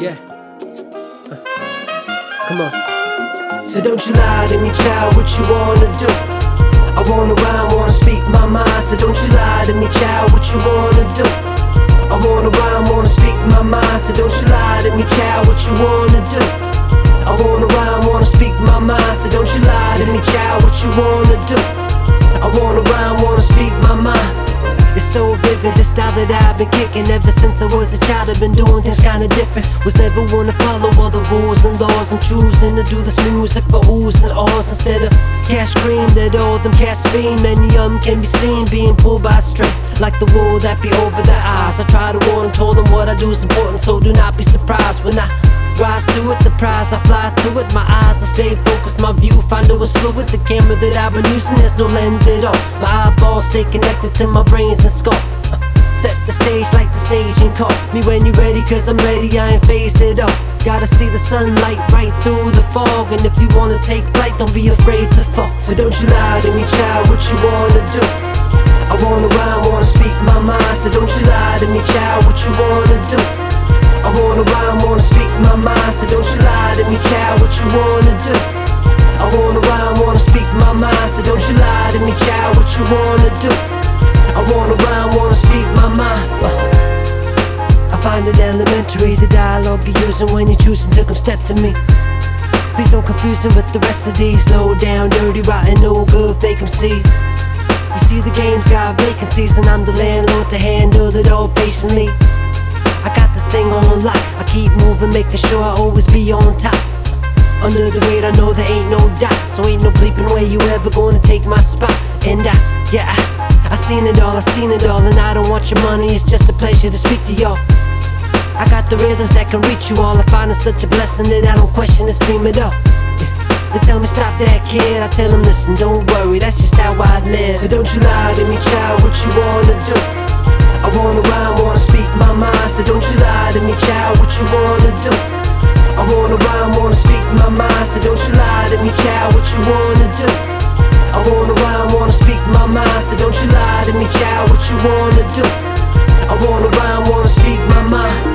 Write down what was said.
Yeah. Come on. So don't you lie to me, child, what you wanna do? I wanna rhyme, wanna speak my mind. So don't you lie to me, child, what you wanna do? I wanna rhyme, wanna speak my mind. So don't you lie to me, child, what you wanna do? I wanna rhyme, wanna speak my mind. So don't you lie to me, child, what you wanna do? I wanna rhyme, wanna speak my mind. It's so vivid, the style that I've been kicking ever since I was a child. I've been doing things kinda different. Was never one to follow all the rules and laws. I'm choosing to do this music for oohs and ahs instead of cash cream that all them cats fiend. Many of them can be seen being pulled by a string, like the wool that be over their eyes. I try to warn them, told them what I do is important, so do not be surprised when I rise to it. The prize, I fly to it. My eyes, I stay focused, my view, find it was fluid. The camera that I've been using, there's no lens at all. My eyeballs stay connected to my brains and skull. Set the stage like the sage and call me when you're ready, cause I'm ready, I ain't phased at all. Gotta see the sunlight right through the fog, and if you wanna take flight, don't be afraid to fall. So don't you lie to me, child, what you wanna do? I wanna rhyme, wanna speak my mind. So don't you lie to me, child, what you wanna do? I wanna rhyme, wanna speak my mind. So don't you lie to me, child, what you wanna do? I wanna rhyme, wanna speak my mind. So don't you lie to me, child, what you wanna do? I wanna rhyme, wanna speak my mind. I find it elementary, the dialogue you're using when you're choosing to come step to me. Please don't confuse it with the rest of these low down, dirty, rotten, no good fake MCs. You see the game's got vacancies, and I'm the landlord to handle it all patiently. I got this thing on lock, I keep moving, making sure I always be on top. Under the weight, I know there ain't no doubt, so ain't no bleeping way you ever gonna take my spot. And I seen it all, and I don't want your money, it's just a pleasure to speak to y'all. I got the rhythms that can reach you all, I find it such a blessing that I don't question this dream at all. They tell me stop that kid, I tell them listen, don't worry, that's just how I live. So don't you lie to me, child, what you wanna do? I wanna rhyme, wanna speak my mind. So don't you lie to me, child, what you wanna do? I wanna rhyme, wanna speak my mind. So don't you lie to me, child, what you wanna do? I wanna rhyme, wanna speak my mind. So don't you lie to me, child, what you wanna do? I wanna rhyme, wanna speak my mind.